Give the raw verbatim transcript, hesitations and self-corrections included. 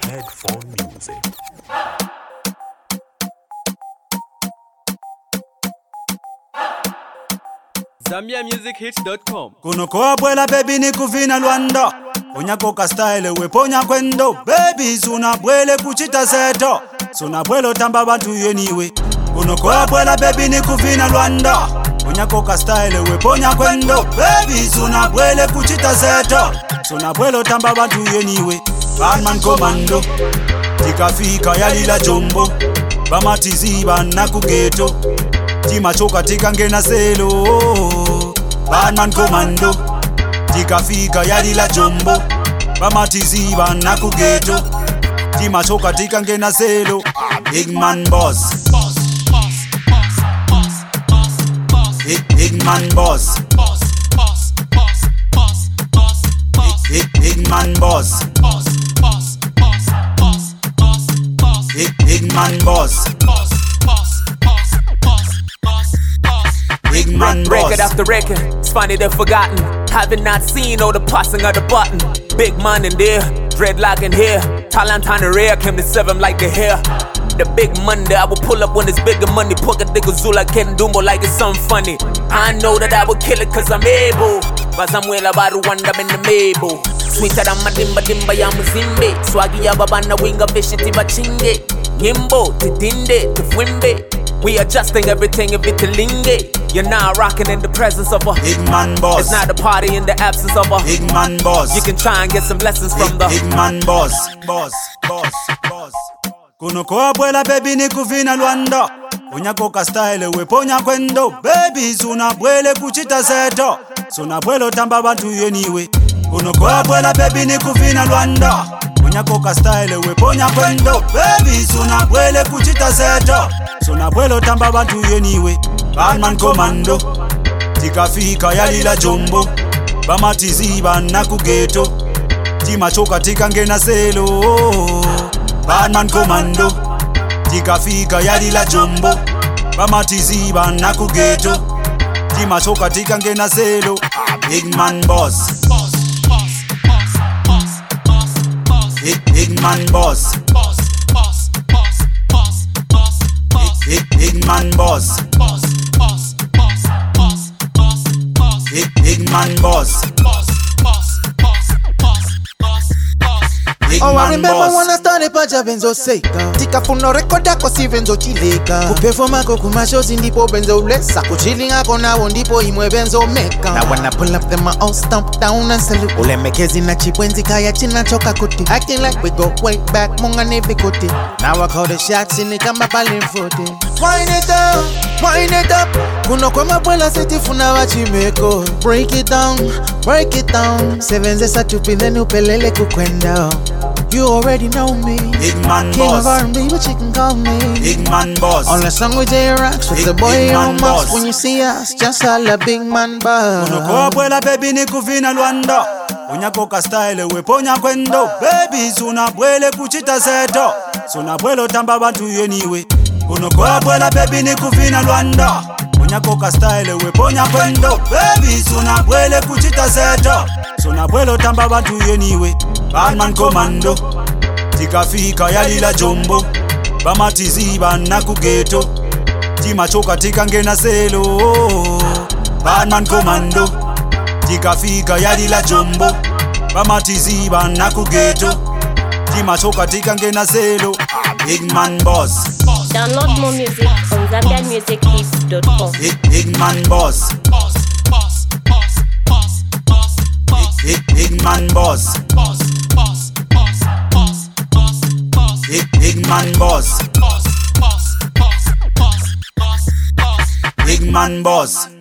Headphone music. Zambia Music Hits dot com. Kuno kwa bwela baby ni kuvina Rwanda. Onya koka style weponya kwendo. Baby suna bwele kuchita seto. Suna bwelo tamba bantu yeniwe. Kuno kwa bwela baby ni kuvina Rwanda. Onya koka style weponya kwendo. Baby suna bwele kuchita seto. Suna bwelo tamba bantu yeniwe. Batman Commando. Tikafika yalila jombo. Bamatiziba na kugeto. Tima choka tika ngena selo. Batman Commando. Tikafika yalila jombo. Bamatiziba na kugeto. Tima choka tika ngena selo. Big man boss. Big, big man boss. Big, big man boss. Big, big man boss. Big man boss. Record after record, it's funny they're forgotten. Having not seen all the passing of the button. Big man in there, dreadlock in here. Talent on the rear, came to serve him like the hair. The big Monday, I will pull up when it's bigger money. Pocket the Gazula, can't do more like it's something funny. I know that I will kill it cause I'm able. But Samuel about one I'm in the Mabel. Sweeter than my dimba dimba ya muzimbe. Swaggy ya babana winga vision tiba chinge. Yimbo, titinde, tufwimbe. We adjusting everything if it's a linge. You're now rocking in the presence of a big man boss. It's not a party in the absence of a big man boss. You can try and get some lessons big, from the big man boss. Boss, boss, boss. Kuno kwa bwela baby ni kuvina Rwanda. Onya koka style weponya kwendo. Baby suna bwele kuchita seto. Suna bwelo tamba bantu yeniwe. Kuno kwa bwela baby ni kuvina Rwanda. Onya koka style weponya kwendo. Baby suna bwele kuchita seto. Suna bwelo tamba bantu yeniwe. Batman Commando. Tikafika yalila jombo. Bamatiziba na kugeto. Tima choka tika ngena selo. Batman Commando. Tikafika yalila jombo. Bamatiziba na kugeto. Tima choka tika ngena selo. Big man boss. Big, big man boss. Big, big man boss. Big, big man boss. Big Oh, I man remember boss. when I started paja benzo seka. Tika funo record yako si benzo chileka. Kuperform ako kuma shows ndipo benzo lesa. Kuchilling ako nawo ndipo imwe benzo meka. Now when I pull up them I all stomp down and salute. Ule mekezi na chipwenzi kaya china choka kuti. Acting like we go way back munga nevi kuti. Now I call the shots in the kamba balin footy. Wind it up, wind it up. Kuno kwa mabwela seti funa wachimeko. Break it down, break it down. Seven zesa chupi then upelele kukwenda. You already know me. Big man King boss. of R and B, but you can call me. Big man boss. On the song with J-Rocks with Big- the boy big man on boss. Mox. When you see us, just holla big man boss. Kuno kwa bwela baby ni kuvina Rwanda. Onya koka style weponya kwendo. Baby suna bwele kuchita seto. Suna bwelo tamba bantu yeniwe. Kuno kwa bwela baby ni kuvina Rwanda. Onya koka style weponya kwendo. Baby suna bwele kuchita seto. Suna bwelo tamba bantu yeniwe. Batman Commando. Tikafika yalila jombo. Bamatiziba na kugeto. Tima choka tika ngena selo. Batman Commando. Tikafika yalila jombo. Bamatiziba na kugeto. Tima choka tika ngena selo. Big man boss. Download more music on Zambia Music Hits dot com. Big, big man boss. Big, big, big man boss. Big, big man boss. Big man boss.